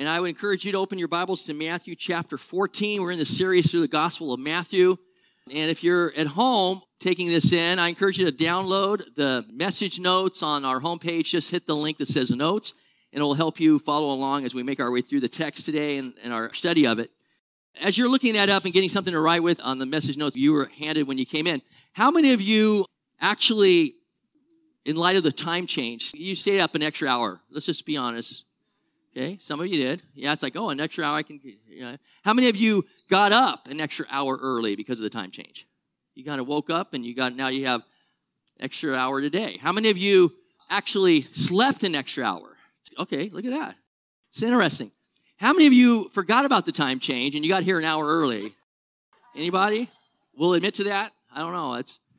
And I would encourage you to open your Bibles to Matthew chapter 14. We're in the series through the Gospel of Matthew. And if you're at home taking this in, I encourage you to download the message notes on our homepage. Just hit the link that says notes, and it will help you follow along as we make our way through the text today and our study of it. As you're looking that up and getting something to write with on the message notes you were handed when you came in, how many of you actually, in light of the time change, you stayed up an extra hour? Let's just be honest. Okay, some of you did. Yeah, it's like, an extra hour I can. How many of you got up an extra hour early because of the time change? You kind of woke up and now you have extra hour today. How many of you actually slept an extra hour? Okay, look at that. It's interesting. How many of you forgot about the time change and you got here an hour early? Anybody will admit to that? I don't know.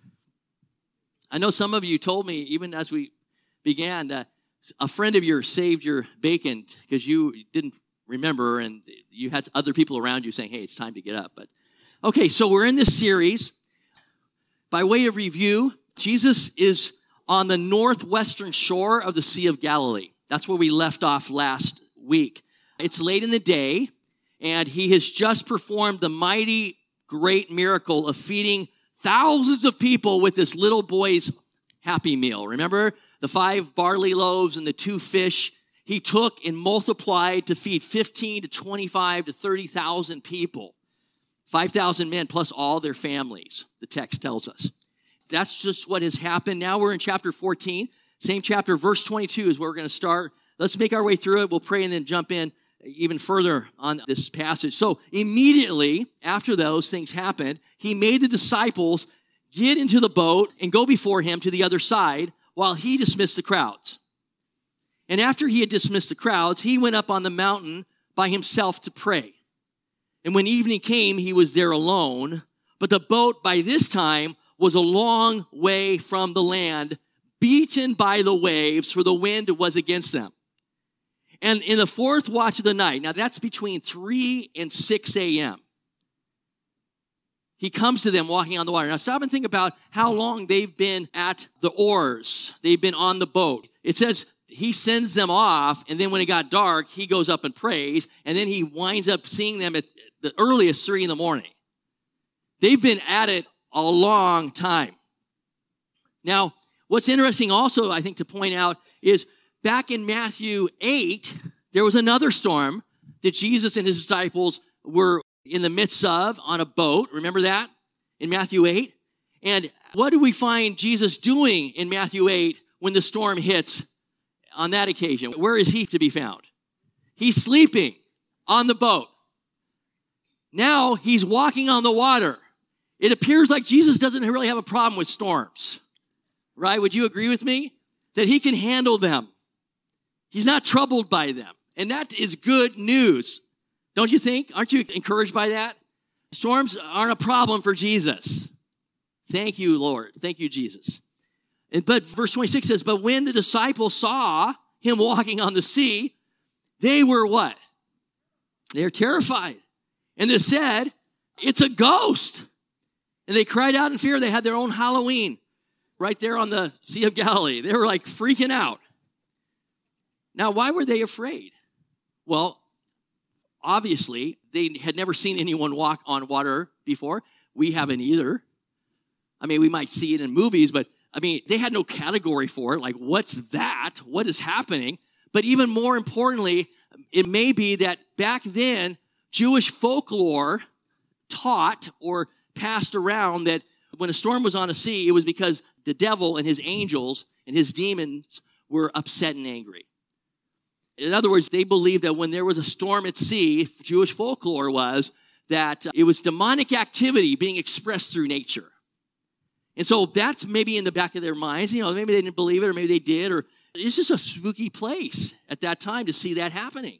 I know some of you told me, even as we began, that a friend of yours saved your bacon because you didn't remember and you had other people around you saying, hey, it's time to get up. But okay, so we're in this series. By way of review, Jesus is on the northwestern shore of the Sea of Galilee. That's where we left off last week. It's late in the day, and he has just performed the mighty, great miracle of feeding thousands of people with this little boy's Happy Meal. Remember the 5 barley loaves and the 2 fish he took and multiplied to feed 15 to 25 to 30,000 people. 5,000 men plus all their families, the text tells us. That's just what has happened. Now we're in chapter 14, same chapter, verse 22 is where we're going to start. Let's make our way through it. We'll pray and then jump in even further on this passage. So immediately after those things happened, he made the disciples get into the boat and go before him to the other side while he dismissed the crowds. And after he had dismissed the crowds, he went up on the mountain by himself to pray. And when evening came, he was there alone. But the boat by this time was a long way from the land, beaten by the waves, for the wind was against them. And in the 4th watch of the night, now that's between 3 and 6 a.m., he comes to them walking on the water. Now stop and think about how long they've been at the oars. They've been on the boat. It says he sends them off, and then when it got dark, he goes up and prays, and then he winds up seeing them at the earliest 3 in the morning. They've been at it a long time. Now, what's interesting also, I think, to point out is back in Matthew 8, there was another storm that Jesus and his disciples were in the midst of on a boat. Remember that in Matthew 8? And what do we find Jesus doing in Matthew 8 when the storm hits on that occasion? Where is he to be found? He's sleeping on the boat. Now he's walking on the water. It appears like Jesus doesn't really have a problem with storms, right? Would you agree with me? That he can handle them. He's not troubled by them. And that is good news. Don't you think? Aren't you encouraged by that? Storms aren't a problem for Jesus. Thank you, Lord. Thank you, Jesus. But verse 26 says, but when the disciples saw him walking on the sea, they were what? They were terrified. And they said, it's a ghost. And they cried out in fear. They had their own Halloween right there on the Sea of Galilee. They were like freaking out. Now, why were they afraid? Well, obviously, they had never seen anyone walk on water before. We haven't either. I mean, we might see it in movies, but they had no category for it. Like, what's that? What is happening? But even more importantly, it may be that back then, Jewish folklore taught or passed around that when a storm was on a sea, it was because the devil and his angels and his demons were upset and angry. In other words, they believed that when there was a storm at sea, Jewish folklore was that it was demonic activity being expressed through nature. And so that's maybe in the back of their minds. Maybe they didn't believe it, or maybe they did, or it's just a spooky place at that time to see that happening.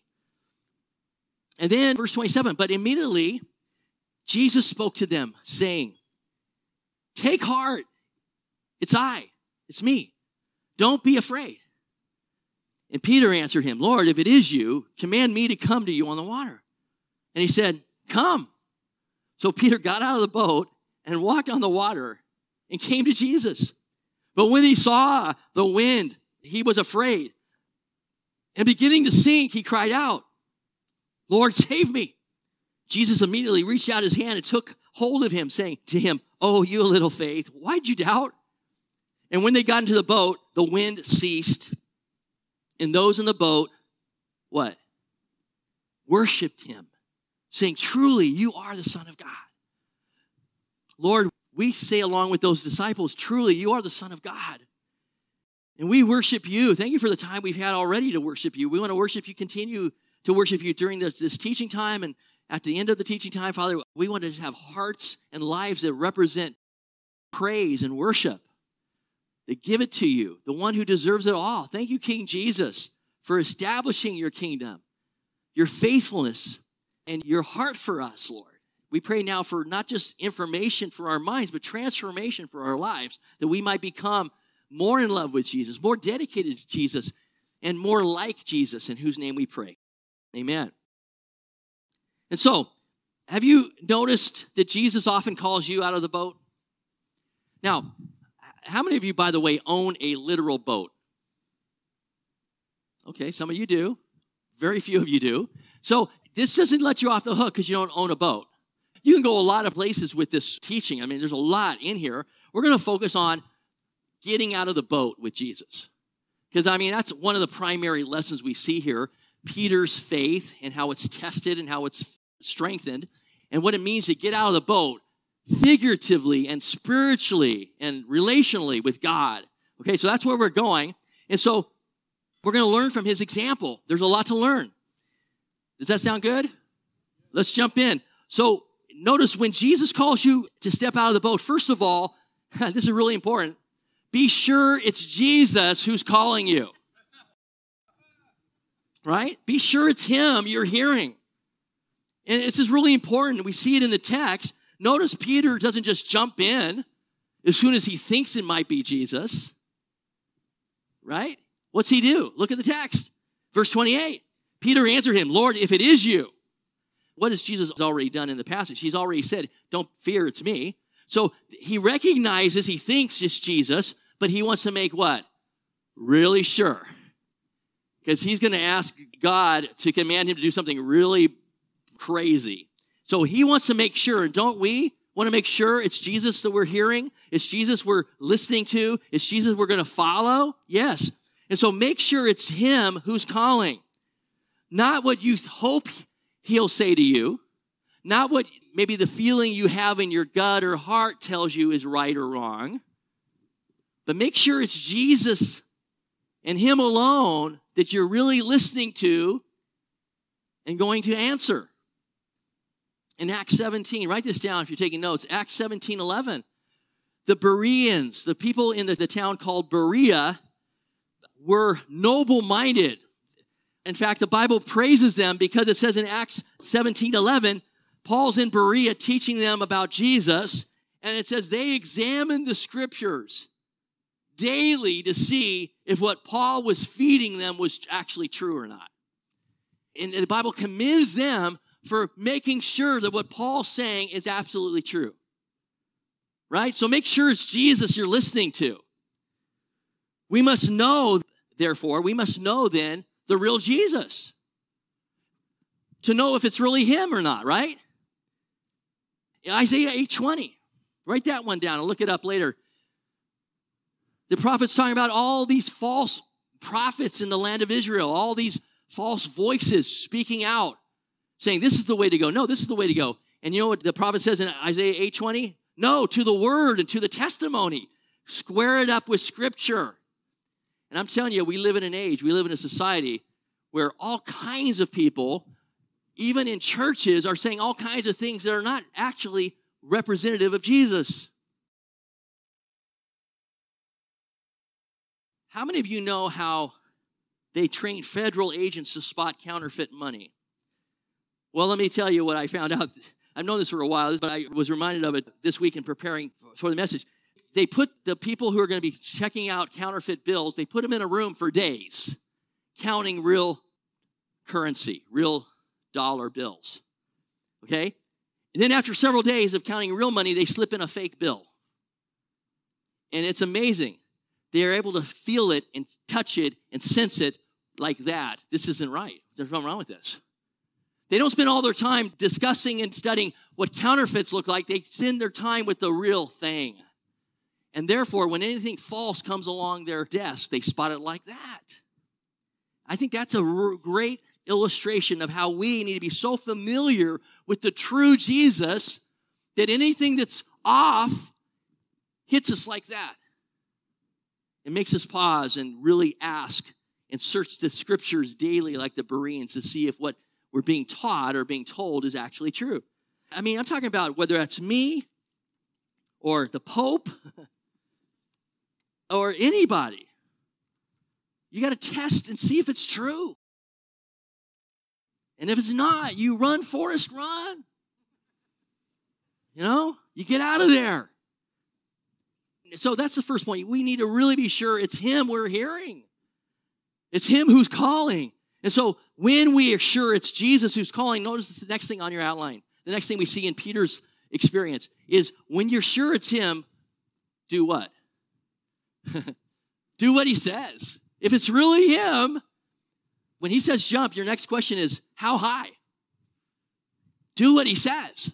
And then verse 27, but immediately Jesus spoke to them, saying, take heart, it's me. Don't be afraid. And Peter answered him, Lord, if it is you, command me to come to you on the water. And he said, come. So Peter got out of the boat and walked on the water and came to Jesus. But when he saw the wind, he was afraid. And beginning to sink, he cried out Lord, save me. Jesus immediately reached out his hand and took hold of him, saying to him, oh, you little faith, why'd you doubt? And when they got into the boat, the wind ceased, and those in the boat, what? Worshipped him, saying, truly, you are the Son of God. Lord, we say along with those disciples, truly, you are the Son of God. And we worship you. Thank you for the time we've had already to worship you. We want to worship you, continue to worship you during this teaching time. And at the end of the teaching time, Father, we want to have hearts and lives that represent praise and worship. They give it to you, the one who deserves it all. Thank you, King Jesus, for establishing your kingdom, your faithfulness, and your heart for us, Lord. We pray now for not just information for our minds, but transformation for our lives, that we might become more in love with Jesus, more dedicated to Jesus, and more like Jesus, in whose name we pray. Amen. And so, have you noticed that Jesus often calls you out of the boat? Now, how many of you, by the way, own a literal boat? Okay, some of you do. Very few of you do. So, this doesn't let you off the hook because you don't own a boat. You can go a lot of places with this teaching. I mean, there's a lot in here. We're going to focus on getting out of the boat with Jesus. Because, I mean, that's one of the primary lessons we see here. Peter's faith and how it's tested and how it's strengthened. And what it means to get out of the boat figuratively and spiritually and relationally with God. Okay, so that's where we're going. And so we're going to learn from his example. There's a lot to learn. Does that sound good? Let's jump in. So notice when Jesus calls you to step out of the boat, first of all, this is really important, be sure it's Jesus who's calling you. Right? Be sure it's him you're hearing. And this is really important. We see it in the text. Notice Peter doesn't just jump in as soon as he thinks it might be Jesus. Right? What's he do? Look at the text. Verse 28. Peter answered him, Lord, if it is you. What has Jesus already done in the passage? He's already said, don't fear, it's me. So he recognizes, he thinks it's Jesus, but he wants to make what? Really sure. Because he's going to ask God to command him to do something really crazy. So he wants to make sure, and don't we want to make sure it's Jesus that we're hearing? It's Jesus we're listening to? It's Jesus we're going to follow? Yes. And so make sure it's him who's calling. Not what you hope he'll say to you. Not what maybe the feeling you have in your gut or heart tells you is right or wrong. But make sure it's Jesus and him alone that you're really listening to and going to answer. In Acts 17, write this down if you're taking notes. Acts 17:11. The Bereans, the people in the town called Berea, were noble-minded. In fact, the Bible praises them because it says in Acts 17:11, Paul's in Berea teaching them about Jesus, and it says they examined the scriptures daily to see if what Paul was feeding them was actually true or not. And the Bible commends them for making sure that what Paul's saying is absolutely true. Right? So make sure it's Jesus you're listening to. We must know, therefore, then the real Jesus to know if it's really him or not, right? Isaiah 8:20. Write that one down and look it up later. The prophet's talking about all these false prophets in the land of Israel, all these false voices speaking out, saying this is the way to go. No, this is the way to go. And you know what the prophet says in Isaiah 8:20? No, to the word and to the testimony. Square it up with scripture. And I'm telling you, we live in an age, we live in a society where all kinds of people, even in churches, are saying all kinds of things that are not actually representative of Jesus. How many of you know how they train federal agents to spot counterfeit money? Well, let me tell you what I found out. I've known this for a while, but I was reminded of it this week in preparing for the message. They put the people who are going to be checking out counterfeit bills, they put them in a room for days, counting real currency, real dollar bills. Okay? And then after several days of counting real money, they slip in a fake bill. And it's amazing. They are able to feel it and touch it and sense it like that. This isn't right. There's nothing wrong with this. They don't spend all their time discussing and studying what counterfeits look like. They spend their time with the real thing. And therefore, when anything false comes along their desk, they spot it like that. I think that's a great illustration of how we need to be so familiar with the true Jesus that anything that's off hits us like that. It makes us pause and really ask and search the scriptures daily like the Bereans to see if what we're being taught or being told is actually true. I mean, I'm talking about whether that's me or the Pope or anybody. You got to test and see if it's true. And if it's not, you run, Forrest, run. You get out of there. So that's the first point. We need to really be sure it's him we're hearing. It's him who's calling. And so when we are sure it's Jesus who's calling, notice the next thing on your outline. The next thing we see in Peter's experience is when you're sure it's him, do what? Do what he says. If it's really him, when he says jump, your next question is, how high? Do what he says.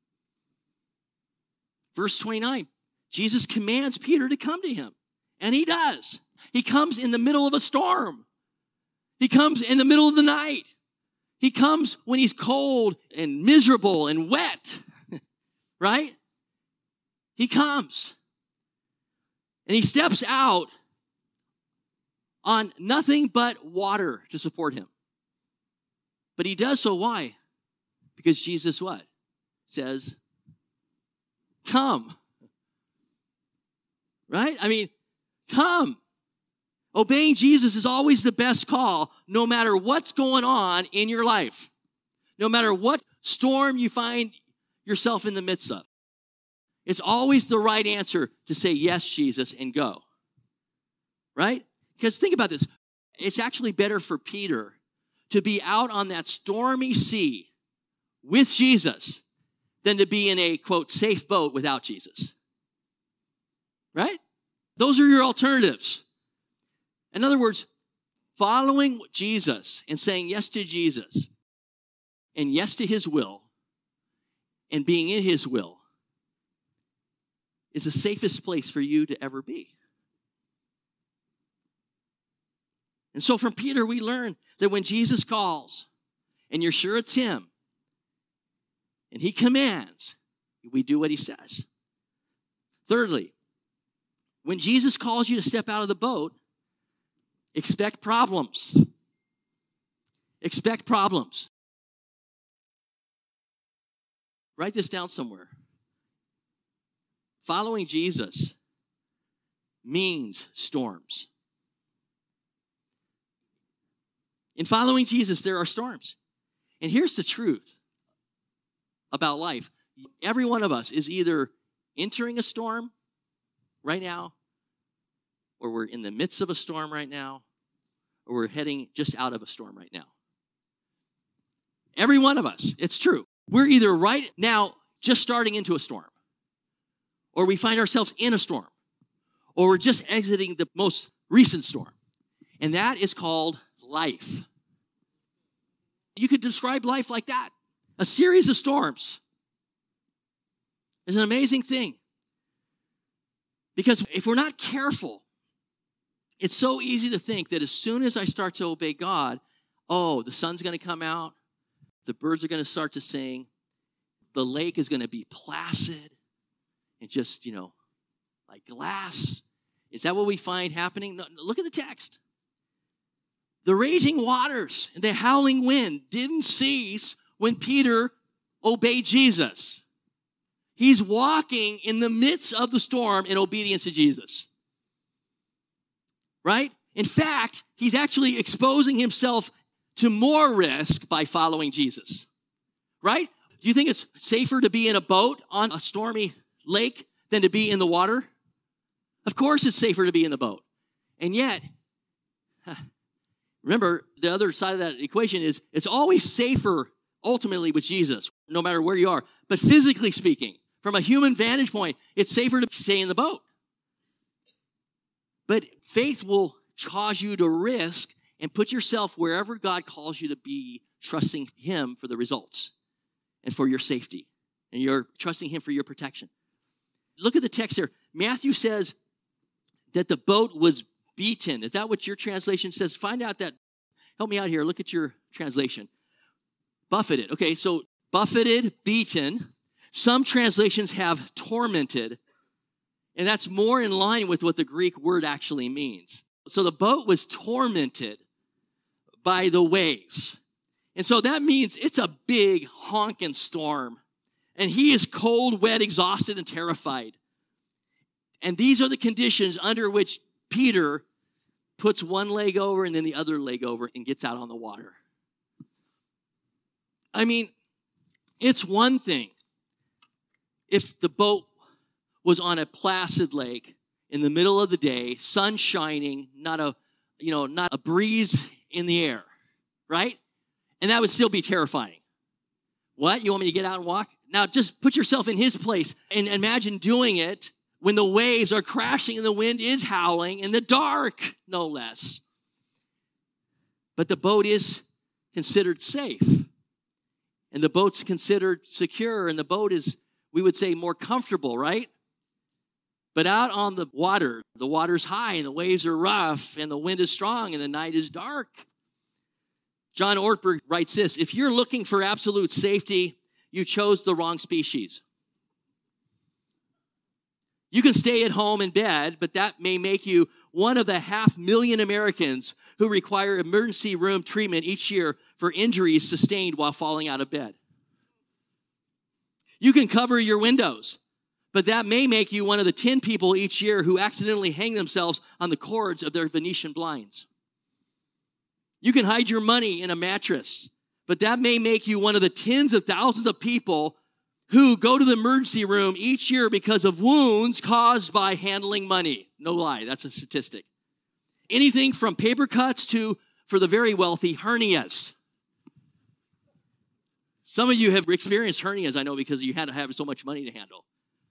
Verse 29, Jesus commands Peter to come to him, and he does. He comes in the middle of a storm. He comes in the middle of the night. He comes when he's cold and miserable and wet, right? He comes, and he steps out on nothing but water to support him. But he does so, why? Because Jesus what? Says, come. Right? I mean, come. Obeying Jesus is always the best call, no matter what's going on in your life. No matter what storm you find yourself in the midst of. It's always the right answer to say, yes, Jesus, and go. Right? Because think about this. It's actually better for Peter to be out on that stormy sea with Jesus than to be in a, quote, safe boat without Jesus. Right? Those are your alternatives. In other words, following Jesus and saying yes to Jesus and yes to his will and being in his will is the safest place for you to ever be. And so from Peter, we learn that when Jesus calls and you're sure it's him and he commands, we do what he says. Thirdly, when Jesus calls you to step out of the boat, expect problems. Expect problems. Write this down somewhere. Following Jesus means storms. In following Jesus, there are storms. And here's the truth about life. Every one of us is either entering a storm right now, or we're in the midst of a storm right now, or we're heading just out of a storm right now. Every one of us, it's true. We're either right now just starting into a storm, or we find ourselves in a storm, or we're just exiting the most recent storm. And that is called life. You could describe life like that. A series of storms is an amazing thing. Because if we're not careful, it's so easy to think that as soon as I start to obey God, the sun's going to come out, the birds are going to start to sing, the lake is going to be placid and just, like glass. Is that what we find happening? No, look at the text. The raging waters and the howling wind didn't cease when Peter obeyed Jesus. He's walking in the midst of the storm in obedience to Jesus. Right? In fact, he's actually exposing himself to more risk by following Jesus. Right? Do you think it's safer to be in a boat on a stormy lake than to be in the water? Of course it's safer to be in the boat. And yet, remember, the other side of that equation is it's always safer ultimately with Jesus, no matter where you are. But physically speaking, from a human vantage point, it's safer to stay in the boat. But faith will cause you to risk and put yourself wherever God calls you to be, trusting him for the results and for your safety. And you're trusting him for your protection. Look at the text here. Matthew says that the boat was beaten. Is that what your translation says? Find out that. Help me out here. Look at your translation. Buffeted. Okay, so buffeted, beaten. Some translations have tormented. And that's more in line with what the Greek word actually means. So the boat was tormented by the waves. And so that means it's a big honking storm. And he is cold, wet, exhausted, and terrified. And these are the conditions under which Peter puts one leg over and then the other leg over and gets out on the water. I mean, it's one thing if the boat was on a placid lake in the middle of the day, sun shining, not a breeze in the air, right? And that would still be terrifying. What? You want me to get out and walk? Now, just put yourself in his place and imagine doing it when the waves are crashing and the wind is howling in the dark, no less. But the boat is considered safe. And the boat's considered secure. And the boat is, we would say, more comfortable, right? But out on the water's high and the waves are rough and the wind is strong and the night is dark. John Ortberg writes this: if you're looking for absolute safety, you chose the wrong species. You can stay at home in bed, but that may make you one of the 500,000 Americans who require emergency room treatment each year for injuries sustained while falling out of bed. You can cover your windows, but that may make you one of the 10 people each year who accidentally hang themselves on the cords of their Venetian blinds. You can hide your money in a mattress, but that may make you one of the tens of thousands of people who go to the emergency room each year because of wounds caused by handling money. No lie, that's a statistic. Anything from paper cuts to, for the very wealthy, hernias. Some of you have experienced hernias, I know, because you had to have so much money to handle.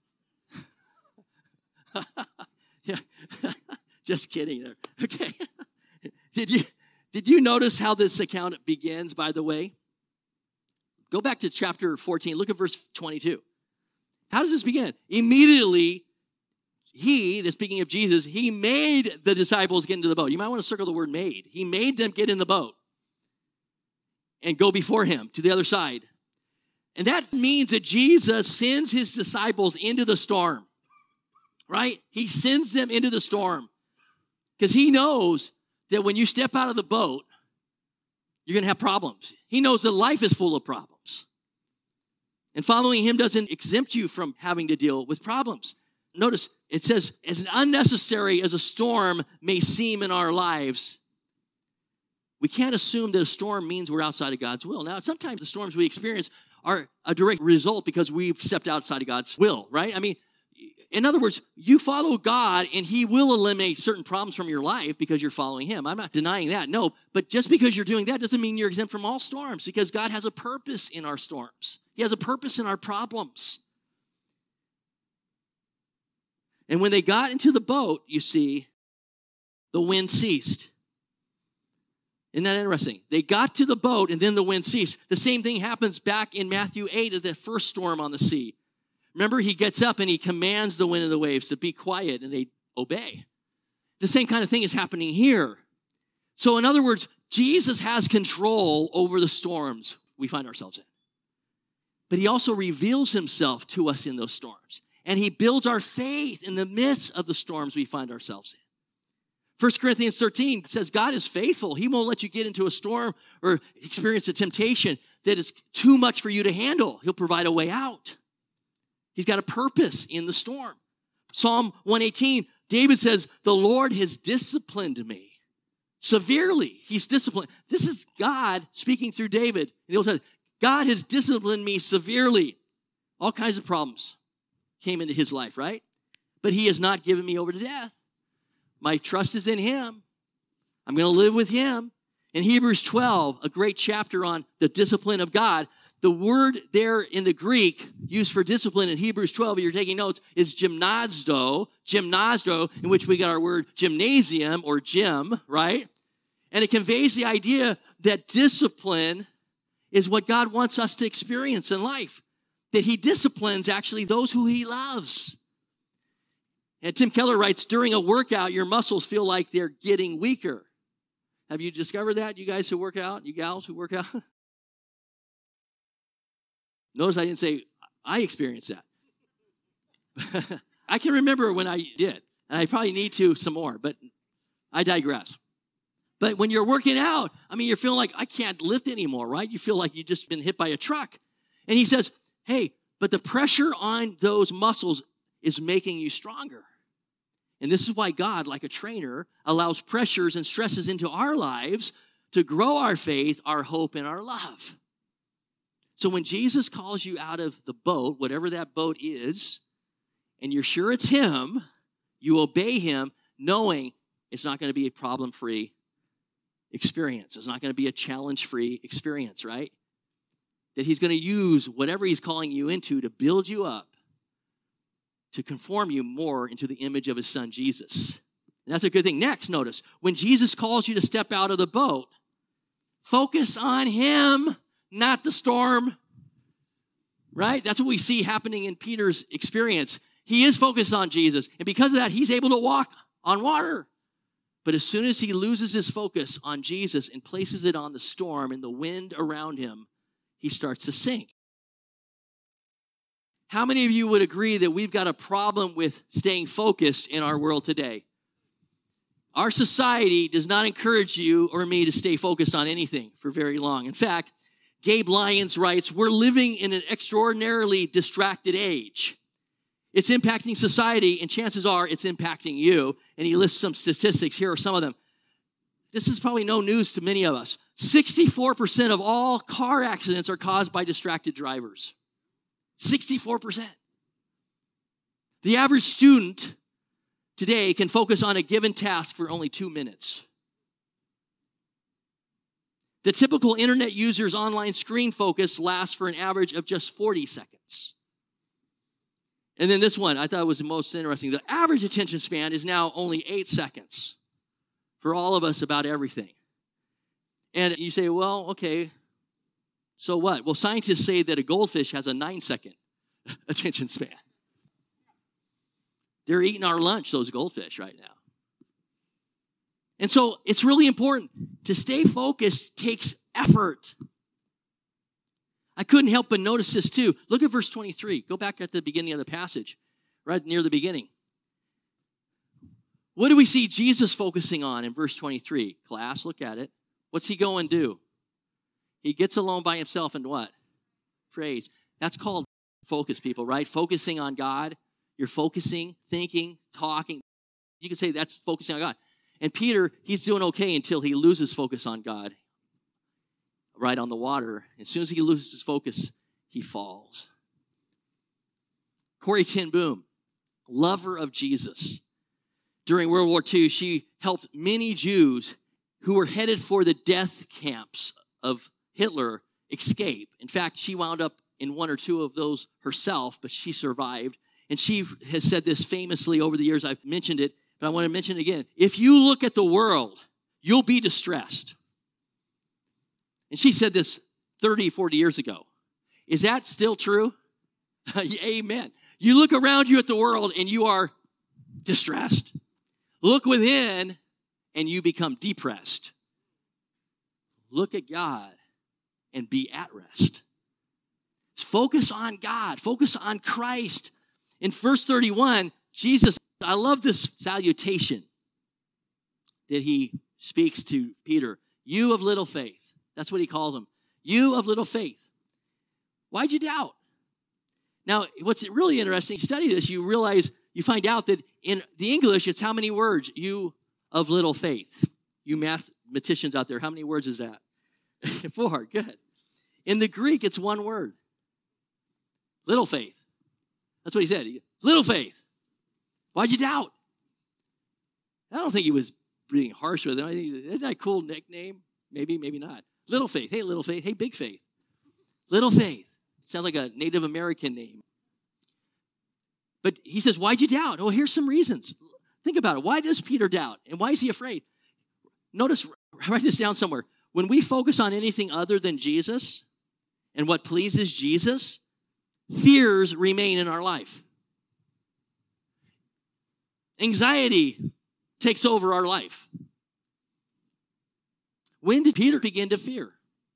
Yeah, just kidding there. Okay. Did you notice how this account begins, by the way? Go back to chapter 14. Look at verse 22. How does this begin? Immediately, speaking of Jesus, he made the disciples get into the boat. You might want to circle the word made. He made them get in the boat and go before him to the other side. And that means that Jesus sends his disciples into the storm, right? He sends them into the storm because he knows that when you step out of the boat, you're going to have problems. He knows that life is full of problems. And following him doesn't exempt you from having to deal with problems. Notice, it says, as unnecessary as a storm may seem in our lives, we can't assume that a storm means we're outside of God's will. Now, sometimes the storms we experience are a direct result because we've stepped outside of God's will, right? I mean, in other words, you follow God and he will eliminate certain problems from your life because you're following him. I'm not denying that, no. But just because you're doing that doesn't mean you're exempt from all storms, because God has a purpose in our storms. He has a purpose in our problems. And when they got into the boat, you see, the wind ceased. Isn't that interesting? They got to the boat and then the wind ceased. The same thing happens back in Matthew 8 at the first storm on the sea. Remember, he gets up and he commands the wind and the waves to be quiet, and they obey. The same kind of thing is happening here. So in other words, Jesus has control over the storms we find ourselves in. But he also reveals himself to us in those storms. And he builds our faith in the midst of the storms we find ourselves in. 1 Corinthians 13 says God is faithful. He won't let you get into a storm or experience a temptation that is too much for you to handle. He'll provide a way out. He's got a purpose in the storm. Psalm 118, David says, the Lord has disciplined me severely. He's disciplined. This is God speaking through David in the Old Testament. God has disciplined me severely. All kinds of problems came into his life, right? But he has not given me over to death. My trust is in him. I'm going to live with him. In Hebrews 12, a great chapter on the discipline of God, the word there in the Greek used for discipline in Hebrews 12, if you're taking notes, is gymnasdo, in which we got our word gymnasium or gym, right? And it conveys the idea that discipline is what God wants us to experience in life, that he disciplines actually those who he loves. And Tim Keller writes, during a workout, your muscles feel like they're getting weaker. Have you discovered that, you guys who work out, you gals who work out? Notice I didn't say I experienced that. I can remember when I did, and I probably need to some more, but I digress. But when you're working out, you're feeling like I can't lift anymore, right? You feel like you've just been hit by a truck. And he says, hey, but the pressure on those muscles is making you stronger. And this is why God, like a trainer, allows pressures and stresses into our lives to grow our faith, our hope, and our love. So when Jesus calls you out of the boat, whatever that boat is, and you're sure it's him, you obey him knowing it's not going to be a problem-free experience. It's not going to be a challenge-free experience, right? That he's going to use whatever he's calling you into to build you up, to conform you more into the image of his son, Jesus. And that's a good thing. Next, notice, when Jesus calls you to step out of the boat, focus on him, not the storm, right? That's what we see happening in Peter's experience. He is focused on Jesus, and because of that, he's able to walk on water. But as soon as he loses his focus on Jesus and places it on the storm and the wind around him, he starts to sink. How many of you would agree that we've got a problem with staying focused in our world today? Our society does not encourage you or me to stay focused on anything for very long. In fact, Gabe Lyons writes, we're living in an extraordinarily distracted age. It's impacting society, and chances are it's impacting you. And he lists some statistics. Here are some of them. This is probably no news to many of us. 64% of all car accidents are caused by distracted drivers. 64%. The average student today can focus on a given task for only 2 minutes. The typical internet user's online screen focus lasts for an average of just 40 seconds. And then this one, I thought was the most interesting. The average attention span is now only 8 seconds for all of us about everything. And you say, well, okay, so what? Well, scientists say that a goldfish has a 9-second attention span. They're eating our lunch, those goldfish, right now. And so it's really important. To stay focused takes effort. I couldn't help but notice this too. Look at verse 23. Go back at the beginning of the passage, right near the beginning. What do we see Jesus focusing on in verse 23? Class, look at it. What's he going to do? He gets alone by himself and what? Prays. That's called focus, people, right? Focusing on God. You're focusing, thinking, talking. You could say that's focusing on God. And Peter, he's doing okay until he loses focus on God. Right on the water. As soon as he loses his focus, he falls. Corrie ten Boom, lover of Jesus. During World War II, she helped many Jews who were headed for the death camps of Hitler escape. In fact, she wound up in one or two of those herself, but she survived. And she has said this famously over the years. I've mentioned it, but I want to mention it again. If you look at the world, you'll be distressed. And she said this 30, 40 years ago. Is that still true? Amen. You look around you at the world and you are distressed. Look within and you become depressed. Look at God and be at rest. Focus on God. Focus on Christ. In verse 31, Jesus, I love this salutation that he speaks to Peter. You of little faith. That's what he calls him. You of little faith. Why'd you doubt? Now, what's really interesting, you study this, you realize, you find out that in the English, it's how many words? You of little faith. You mathematicians out there, how many words is that? 4, good. In the Greek, it's one word. Little faith. That's what he said. Little faith. Why'd you doubt? I don't think he was being harsh with it. I think, isn't that a cool nickname? Maybe, maybe not. Little faith. Hey, little faith. Hey, big faith. Little faith. Sounds like a Native American name. But he says, why'd you doubt? Oh, here's some reasons. Think about it. Why does Peter doubt? And why is he afraid? Notice, write this down somewhere. When we focus on anything other than Jesus, and what pleases Jesus, fears remain in our life. Anxiety takes over our life. When did Peter begin to fear?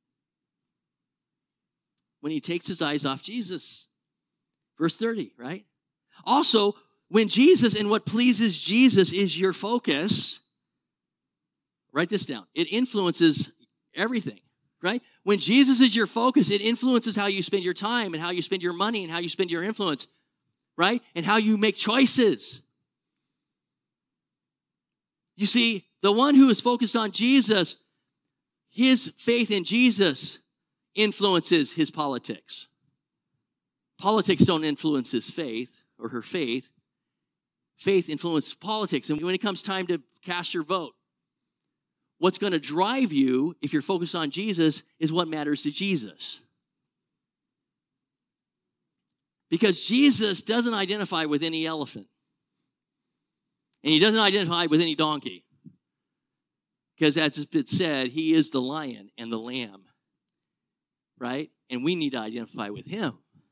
When he takes his eyes off Jesus. Verse 30, right? Also, when Jesus and what pleases Jesus is your focus, write this down. It influences everything, right? When Jesus is your focus, it influences how you spend your time and how you spend your money and how you spend your influence, right? And how you make choices. You see, the one who is focused on Jesus, his faith in Jesus influences his politics. Politics don't influence his faith or her faith. Faith influences politics. And when it comes time to cast your vote, what's going to drive you, if you're focused on Jesus, is what matters to Jesus. Because Jesus doesn't identify with any elephant. And he doesn't identify with any donkey. Because as it's been said, he is the lion and the lamb. Right? And we need to identify with him.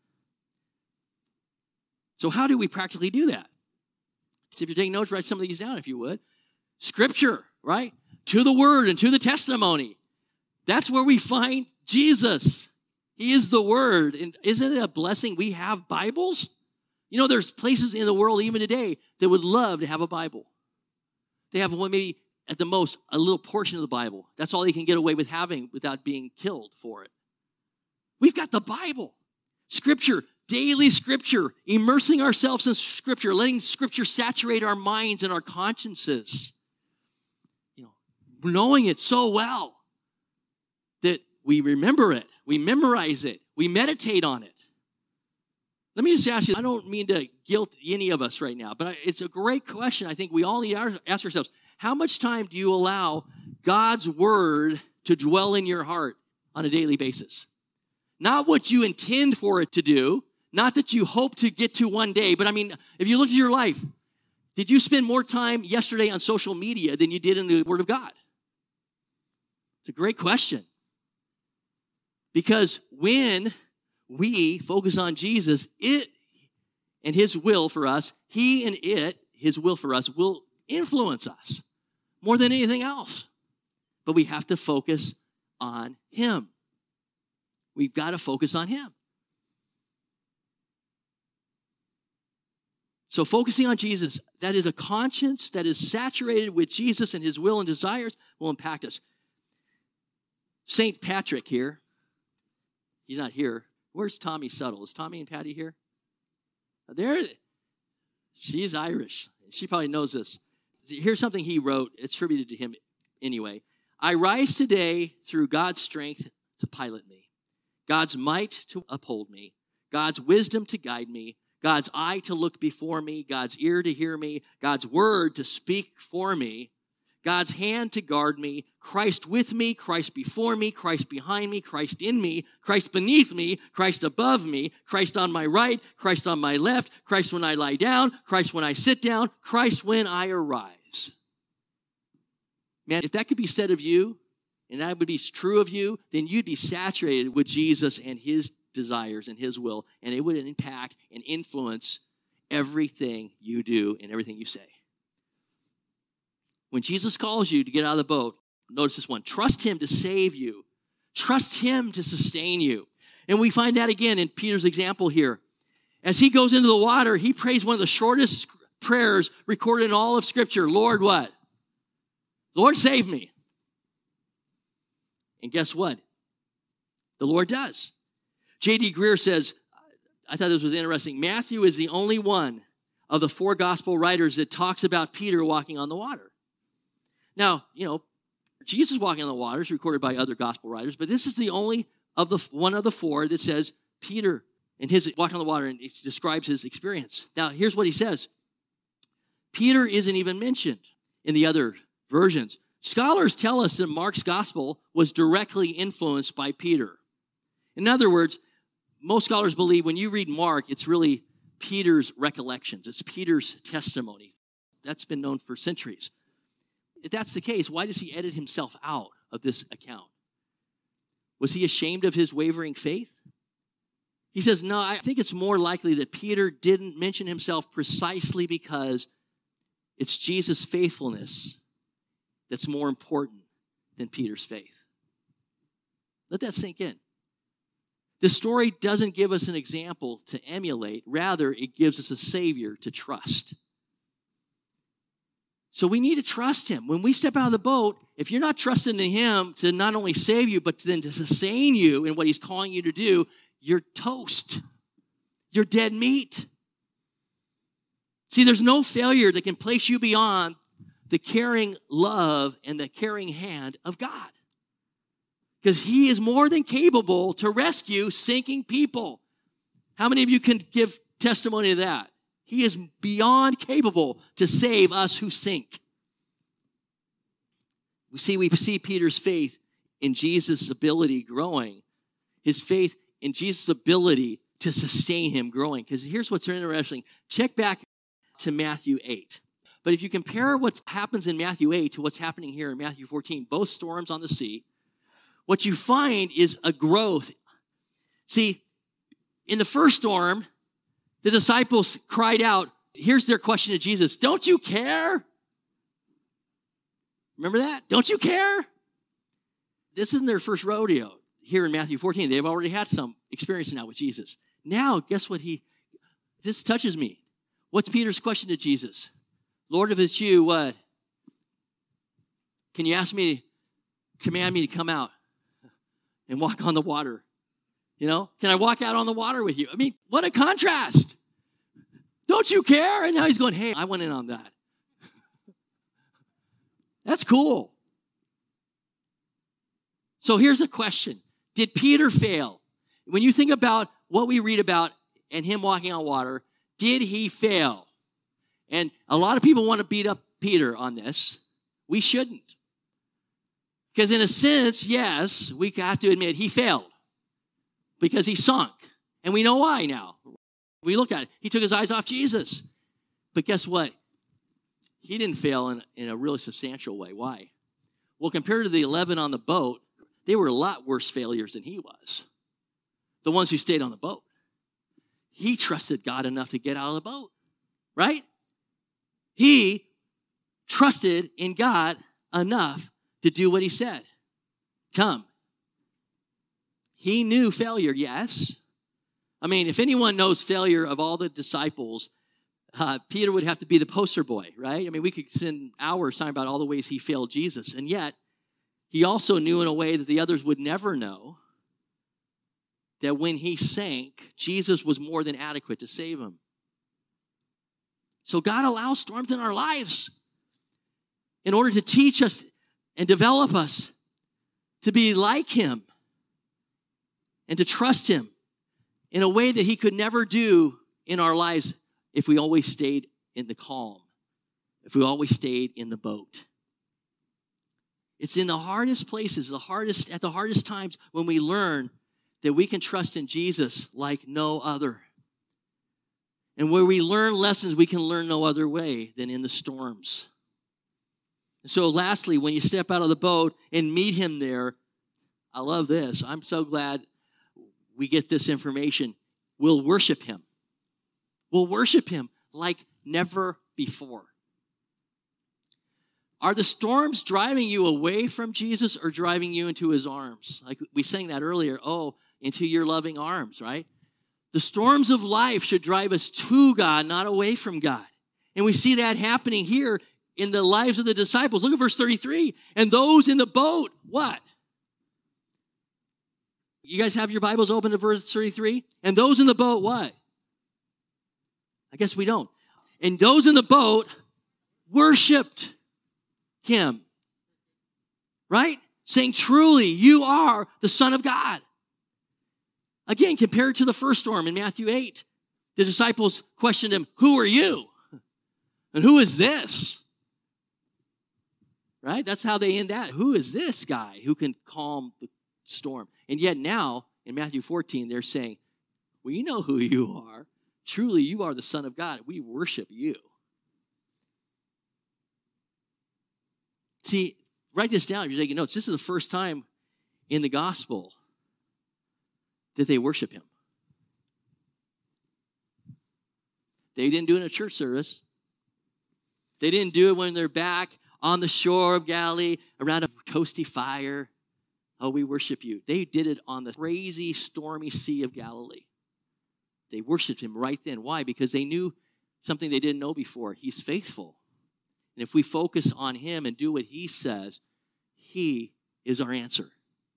So how do we practically do that? So if you're taking notes, write some of these down if you would. Scripture, right? To the word and to the testimony. That's where we find Jesus. He is the word. And isn't it a blessing we have Bibles? You know, there's places in the world even today that would love to have a Bible. They have one, maybe at the most, a little portion of the Bible. That's all they can get away with having without being killed for it. We've got the Bible. Scripture, daily Scripture, immersing ourselves in Scripture, letting Scripture saturate our minds and our consciences. You know, knowing it so well that we remember it, we memorize it, we meditate on it. Let me just ask you, I don't mean to guilt any of us right now, but it's a great question. I think we all need to ask ourselves, how much time do you allow God's word to dwell in your heart on a daily basis? Not what you intend for it to do, not that you hope to get to one day, but I mean, if you look at your life, did you spend more time yesterday on social media than you did in the Word of God? It's a great question. Because when we focus on Jesus, it and his will for us, he and it, his will for us, will influence us more than anything else. But we have to focus on him. We've got to focus on him. So focusing on Jesus, that is a conscience that is saturated with Jesus and his will and desires, will impact us. St. Patrick here, he's not here. Where's Tommy Settle? Is Tommy and Patty here? There. She's Irish. She probably knows this. Here's something he wrote. It's attributed to him anyway. I rise today through God's strength to pilot me, God's might to uphold me, God's wisdom to guide me, God's eye to look before me, God's ear to hear me, God's word to speak for me, God's hand to guard me, Christ with me, Christ before me, Christ behind me, Christ in me, Christ beneath me, Christ above me, Christ on my right, Christ on my left, Christ when I lie down, Christ when I sit down, Christ when I arise. Man, if that could be said of you, and that would be true of you, then you'd be saturated with Jesus and his desires and his will, and it would impact and influence everything you do and everything you say. When Jesus calls you to get out of the boat, notice this one, trust him to save you. Trust him to sustain you. And we find that again in Peter's example here. As he goes into the water, he prays one of the shortest prayers recorded in all of Scripture. Lord, what? Lord, save me. And guess what? The Lord does. J.D. Greer says, I thought this was interesting, Matthew is the only one of the four gospel writers that talks about Peter walking on the water. Now, you know, Jesus walking on the water is recorded by other gospel writers, but this is the only of the one of the four that says Peter and his walking on the water, and it describes his experience. Now, here's what he says. Peter isn't even mentioned in the other versions. Scholars tell us that Mark's gospel was directly influenced by Peter. In other words, most scholars believe when you read Mark, it's really Peter's recollections. It's Peter's testimony. That's been known for centuries. If that's the case, why does he edit himself out of this account? Was he ashamed of his wavering faith? He says, no, I think it's more likely that Peter didn't mention himself precisely because it's Jesus' faithfulness that's more important than Peter's faith. Let that sink in. The story doesn't give us an example to emulate. Rather, it gives us a Savior to trust. So we need to trust him. When we step out of the boat, if you're not trusting in him to not only save you, but then to sustain you in what he's calling you to do, you're toast. You're dead meat. See, there's no failure that can place you beyond the caring love and the caring hand of God. Because he is more than capable to rescue sinking people. How many of you can give testimony to that? He is beyond capable to save us who sink. We see Peter's faith in Jesus' ability growing. His faith in Jesus' ability to sustain him growing. Because here's what's interesting. Check back to Matthew 8. But if you compare what happens in Matthew 8 to what's happening here in Matthew 14, both storms on the sea, what you find is a growth. See, in the first storm, the disciples cried out. Here's their question to Jesus. Don't you care? Remember that? Don't you care? This isn't their first rodeo here in Matthew 14. They've already had some experience now with Jesus. Now, guess what this touches me. What's Peter's question to Jesus? Lord, if it's you, what? Can you command me to come out and walk on the water? You know, can I walk out on the water with you? I mean, what a contrast. Don't you care? And now he's going, hey, I went in on that. That's cool. So here's a question. Did Peter fail? When you think about what we read about and him walking on water, did he fail? And a lot of people want to beat up Peter on this. We shouldn't. Because in a sense, yes, we have to admit he failed. Because he sunk. And we know why now. We look at it. He took his eyes off Jesus. But guess what? He didn't fail in a really substantial way. Why? Well, compared to the 11 on the boat, they were a lot worse failures than he was. The ones who stayed on the boat. He trusted God enough to get out of the boat. Right? He trusted in God enough to do what he said. Come. He knew failure, yes. I mean, if anyone knows failure of all the disciples, Peter would have to be the poster boy, right? I mean, we could spend hours talking about all the ways he failed Jesus. And yet, he also knew in a way that the others would never know that when he sank, Jesus was more than adequate to save him. So God allows storms in our lives in order to teach us and develop us to be like him and to trust him in a way that he could never do in our lives if we always stayed in the calm, if we always stayed in the boat. It's in the hardest places, at the hardest times when we learn that we can trust in Jesus like no other. And where we learn lessons we can learn no other way than in the storms. And so lastly, when you step out of the boat and meet him there, I love this. I'm so glad we get this information. We'll worship him. We'll worship him like never before. Are the storms driving you away from Jesus or driving you into his arms? Like we sang that earlier, into your loving arms, right? The storms of life should drive us to God, not away from God. And we see that happening here in the lives of the disciples. Look at verse 33. And those in the boat, what? You guys have your Bibles open to verse 33? And those in the boat, what? I guess we don't. And those in the boat worshiped him. Right? Saying, truly, you are the Son of God. Again, compared to the first storm in Matthew 8, the disciples questioned him, who are you? And who is this? Right? That's how they end that. Who is this guy who can calm the storm? And yet now, in Matthew 14, they're saying, we know who you are. Truly, you are the Son of God. We worship you. See, write this down if you're taking notes. This is the first time in the gospel Did they worship him? They didn't do it in a church service. They didn't do it when they're back on the shore of Galilee around a toasty fire. Oh, we worship you. They did it on the crazy, stormy Sea of Galilee. They worshiped him right then. Why? Because they knew something they didn't know before. He's faithful. And if we focus on him and do what he says, he is our answer.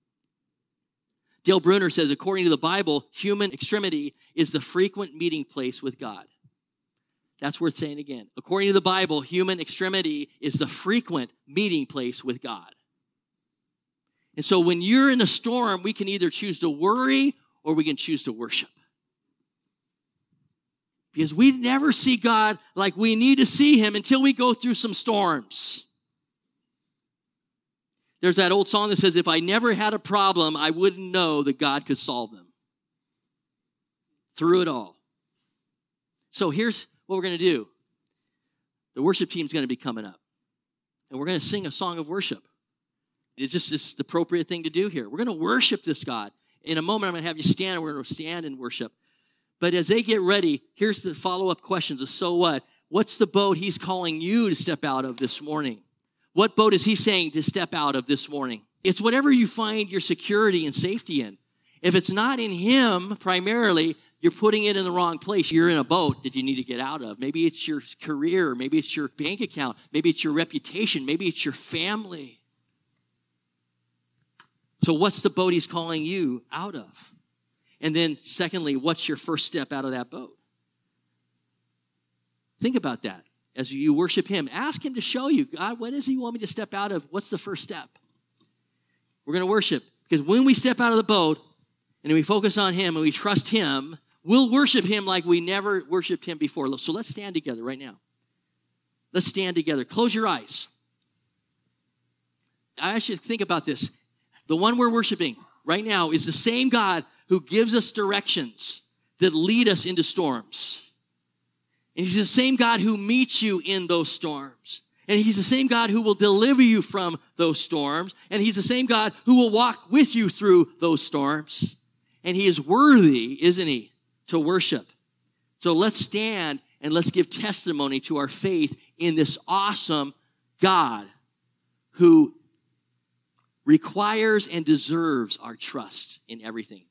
Dale Bruner says, according to the Bible, human extremity is the frequent meeting place with God. That's worth saying again. According to the Bible, human extremity is the frequent meeting place with God. And so when you're in a storm, we can either choose to worry or we can choose to worship. Because we never see God like we need to see him until we go through some storms. There's that old song that says, if I never had a problem, I wouldn't know that God could solve them. Through it all. So here's what we're going to do. The worship team's going to be coming up. And we're going to sing a song of worship. It's the appropriate thing to do here. We're going to worship this God. In a moment, I'm going to have you stand, and we're going to stand and worship. But as they get ready, here's the follow-up questions of so what? What's the boat he's calling you to step out of this morning? What boat is he saying to step out of this morning? It's whatever you find your security and safety in. If it's not in him primarily, you're putting it in the wrong place. You're in a boat that you need to get out of. Maybe it's your career. Maybe it's your bank account. Maybe it's your reputation. Maybe it's your family. So what's the boat he's calling you out of? And then secondly, what's your first step out of that boat? Think about that. As you worship him, ask him to show you, God, what does he want me to step out of? What's the first step? We're going to worship. Because when we step out of the boat and we focus on him and we trust him, we'll worship him like we never worshiped him before. So let's stand together right now. Let's stand together. Close your eyes. I should think about this. The one we're worshiping right now is the same God who gives us directions that lead us into storms. And he's the same God who meets you in those storms. And he's the same God who will deliver you from those storms. And he's the same God who will walk with you through those storms. And he is worthy, isn't he, to worship. So let's stand and let's give testimony to our faith in this awesome God who requires and deserves our trust in everything.